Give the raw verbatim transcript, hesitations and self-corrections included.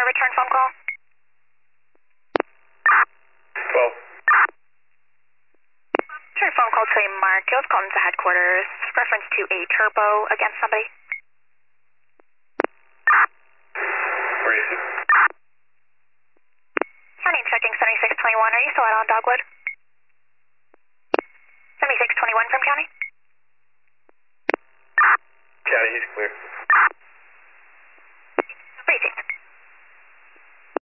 return phone call? twelve. Return phone call to a Marcos, calling to headquarters. Reference to a turbo against somebody. Where is it? County inspecting seventy-six twenty-one. Are you still out on Dogwood? seventy-six twenty-one from county?